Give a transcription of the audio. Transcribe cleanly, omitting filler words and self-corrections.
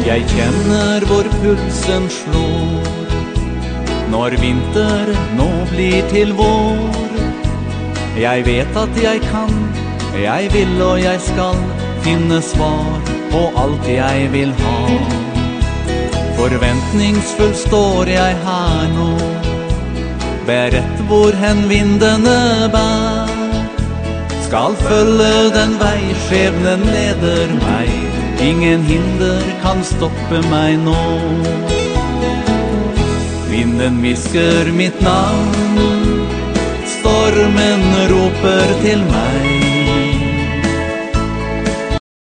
Jeg kjenner hvor pulsen slår når vinter nå blir til vår. Jeg vet at jeg kan, jeg vil og jeg skal finne svar på alt jeg vil ha. Forventningsfull står jeg her nå, beredt hvor hen vindene bær. Skal følge den vei skjebnen leder meg, ingen hinder kan stoppe meg nå. Vinden visker mitt navn, stormen roper til meg.